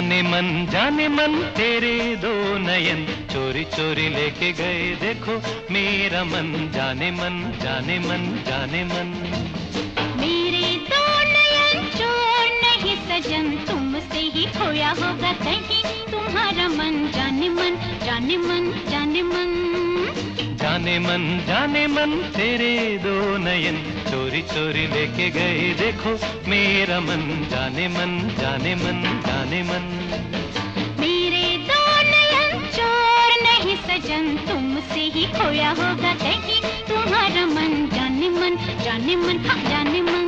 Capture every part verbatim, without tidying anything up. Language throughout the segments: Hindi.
जाने मन जाने मन तेरे दो नयन चोरी चोरी लेके गए देखो मेरा मन। जाने मन जाने मन जाने मन। मेरे दो नयन चोर नहीं सजन, तुमसे ही खोया होगा कहीं तुम्हारा मन। जाने मन जाने मन जाने मन। जाने मन जाने मन तेरे दो नयन चोरी चोरी लेके गए देखो मेरा मन। जाने मन जाने मन जाने मन। मेरे दो नयन चोर नहीं सजन, तुमसे ही खोया होगा कहीं तुम्हारा मन। जाने मन जाने मन हाँ जाने मन।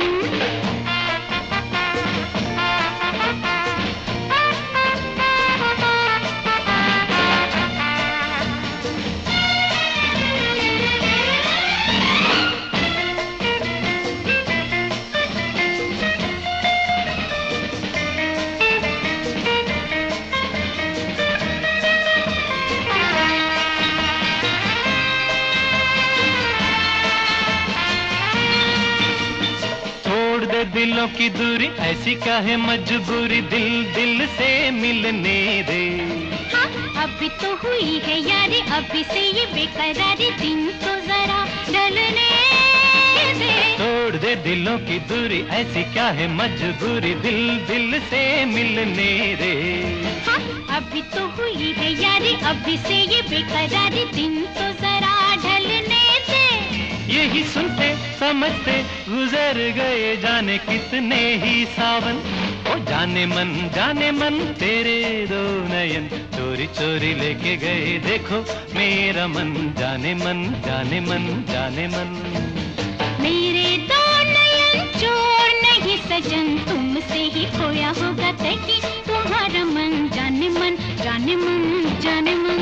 दिलों की दूरी ऐसी क्या है मजबूरी, दिल दिल से मिलने दे। हाँ अभी तो हुई है यारी, अभी से ये बेकरारी दिन तो जरा ढलने दे। तोड़ दे दिलों की दूरी ऐसी क्या है मजबूरी, दिल दिल से मिलने दे। हाँ अभी तो हुई है यारी, अभी से ये बेकरारी दिन तो जरा ढलने दे। यही सुनते समझते गुजर गए जाने कितने ही सावन। ओ जाने मन जाने मन तेरे दो नयन चोरी चोरी लेके गए देखो मेरा मन। जाने मन जाने मन जाने मन। मेरे दो नयन चोर नहीं सजन, तुमसे ही खोया होगा कहीं तुम्हारा मन। जाने मन जाने मन जाने मन।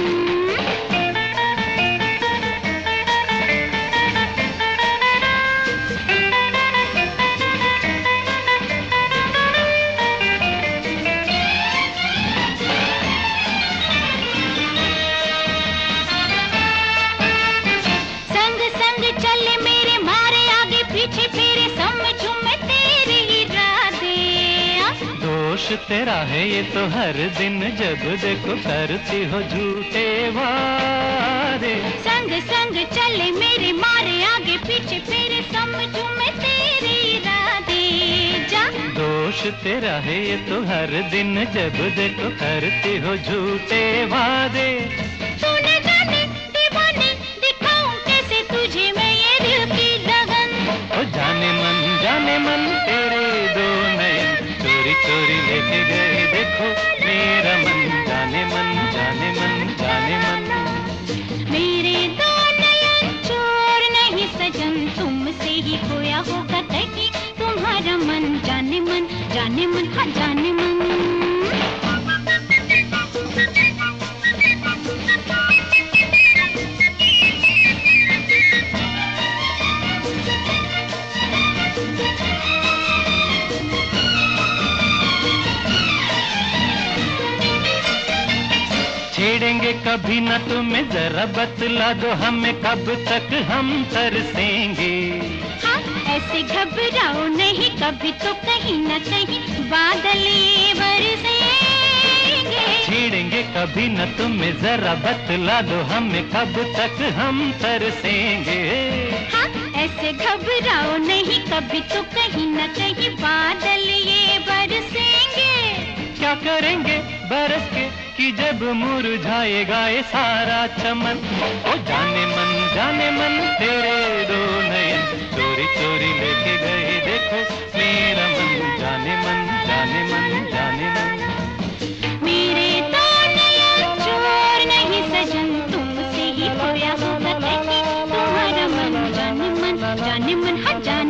तेरा है ये तो हर दिन जब देखो करती हो झूठे वादे। संग संग चले मेरे मारे आगे पीछे फिर समझूं मैं तेरी इरादे। जा दोष तेरा है ये तो हर दिन जब देखो करती हो झूठे वादे। तूने जाने दीवाने दिखाऊं कैसे तुझे मैं ये दिल की लगन। ओ जाने मन जाने मन तेरे दो नयन चोरी चोरी लेके गए देखो मेरा मन। जाने मन जाने मन जाने मन। मेरे दो नयन चोर नहीं सजन, तुमसे ही खोया होगा कहीं तुम्हारा मन। जाने मन जाने मन हाँ जाने मन। छेड़ेंगे कभी न तुम्हें जरा बतला दो हमें कब तक हम तरसेंगे। हाँ ऐसे घबराओ नहीं, कभी तो कहीं न कहीं बादल ये बरसेंगे। छेड़ेंगे कभी न तुम्हें जरा बतला दो हमें कब तक हम तरसेंगे। हाँ ऐसे घबराओ नहीं, कभी तो कहीं न कहीं बादल ये बरसेंगे। क्या करेंगे बरस के कि जब मुरझाएगा ये सारा चमन। ओ जाने मन जाने मन तेरे दो नयन चोरी चोरी लेके गए देखो मेरा मन। जाने मन जाने मन जाने मन। मेरे दो नयन चोर नहीं सजन, तुमसे ही खोया होगा कहीं तुम्हारा मन। जाने मन जाने मन हाँ जाने